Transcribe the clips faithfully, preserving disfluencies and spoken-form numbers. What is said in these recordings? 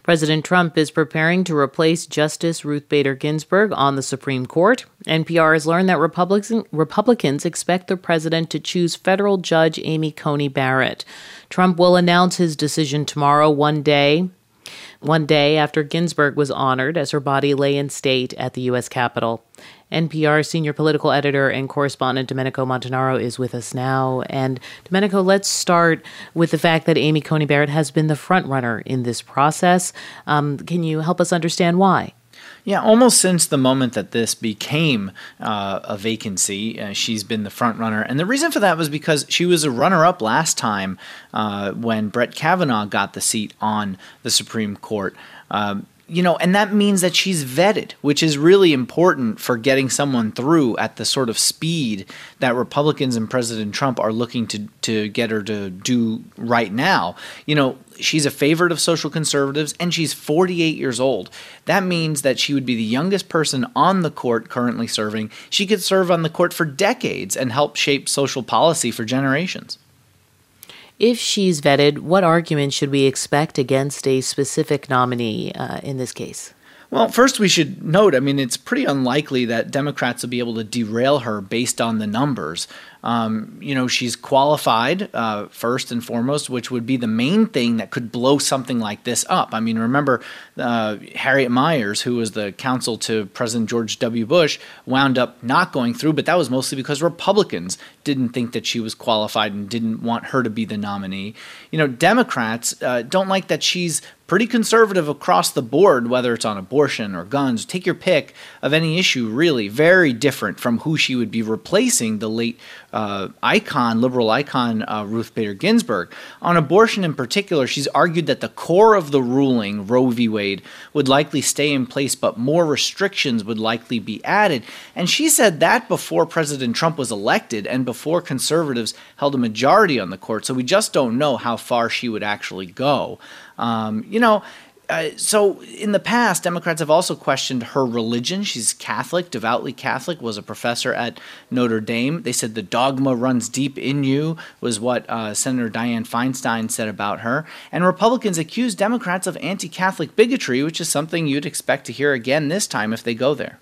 President Trump is preparing to replace Justice Ruth Bader Ginsburg on the Supreme Court. N P R has learned that Republicans, Republicans expect the president to choose federal judge Amy Coney Barrett. Trump will announce his decision tomorrow, one day, one day after Ginsburg was honored as her body lay in state at the U S Capitol. N P R senior political editor and correspondent Domenico Montanaro is with us now. And Domenico, let's start with the fact that Amy Coney Barrett has been the front runner in this process. Um, can you help us understand why? Yeah, almost since the moment that this became uh, a vacancy, uh, she's been the front runner. And the reason for that was because she was a runner-up last time uh, when Brett Kavanaugh got the seat on the Supreme Court. Um, You know, and that means that she's vetted, which is really important for getting someone through at the sort of speed that Republicans and President Trump are looking to, to get her to do right now. You know, she's a favorite of social conservatives, and she's forty-eight years old. That means that she would be the youngest person on the court currently serving. She could serve on the court for decades and help shape social policy for generations. If she's vetted, what argument should we expect against a specific nominee uh, in this case? Well, first we should note, I mean, it's pretty unlikely that Democrats will be able to derail her based on the numbers. Um, you know, she's qualified, uh, first and foremost, which would be the main thing that could blow something like this up. I mean, remember, uh, Harriet Miers, who was the counsel to President George W. Bush, wound up not going through, but that was mostly because Republicans didn't think that she was qualified and didn't want her to be the nominee. You know, Democrats uh, don't like that she's pretty conservative across the board, whether it's on abortion or guns. Take your pick of any issue, really. Very different from who she would be replacing, the late uh, icon, liberal icon, uh, Ruth Bader Ginsburg. On abortion in particular, she's argued that the core of the ruling, Roe v. Wade, would likely stay in place, but more restrictions would likely be added. And she said that before President Trump was elected and before conservatives held a majority on the court. So we just don't know how far she would actually go. Um, you know, uh, so in the past, Democrats have also questioned her religion. She's Catholic, devoutly Catholic, was a professor at Notre Dame. They said the dogma runs deep in you, was what uh, Senator Dianne Feinstein said about her. And Republicans accused Democrats of anti-Catholic bigotry, which is something you'd expect to hear again this time if they go there.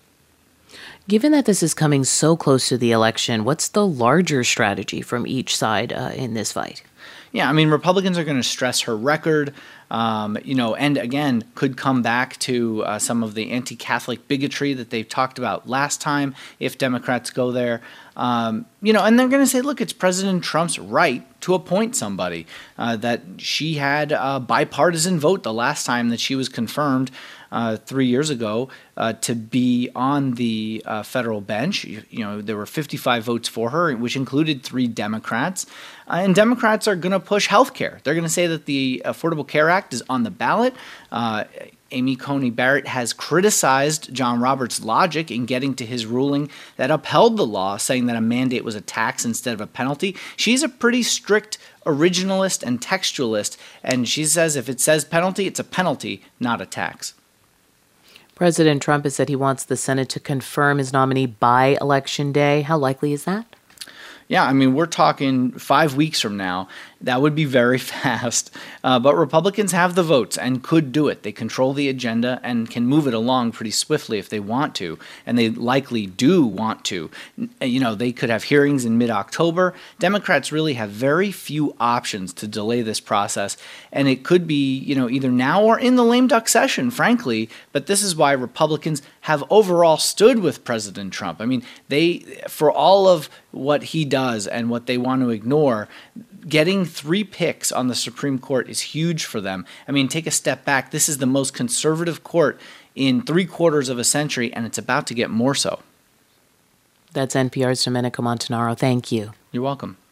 Given that this is coming so close to the election, what's the larger strategy from each side uh, in this fight? Yeah, I mean, Republicans are going to stress her record, um, you know, and again, could come back to uh, some of the anti-Catholic bigotry that they've talked about last time if Democrats go there. Um, you know, and they're going to say, look, it's President Trump's right to appoint somebody, uh, that she had a bipartisan vote the last time that she was confirmed uh, three years ago uh, to be on the uh, federal bench. You, you know, there were fifty-five votes for her, which included three Democrats. Uh, and Democrats are going to push health care. They're going to say that the Affordable Care Act is on the ballot. Uh, Amy Coney Barrett has criticized John Roberts' logic in getting to his ruling that upheld the law, saying that a mandate was a tax instead of a penalty. She's a pretty strict originalist and textualist, and she says if it says penalty, it's a penalty, not a tax. President Trump has said he wants the Senate to confirm his nominee by Election Day. How likely is that? Yeah, I mean, we're talking five weeks from now. That would be very fast. Uh, but Republicans have the votes and could do it. They control the agenda and can move it along pretty swiftly if they want to. And they likely do want to. You know, they could have hearings in mid-October. Democrats really have very few options to delay this process. And it could be, you know, either now or in the lame duck session, frankly. But this is why Republicans have overall stood with President Trump. I mean, they, for all of what he does and what they want to ignore, getting three picks on the Supreme Court is huge for them. I mean, take a step back. This is the most conservative court in three quarters of a century, and it's about to get more so. That's N P R's Domenico Montanaro. Thank you. You're welcome.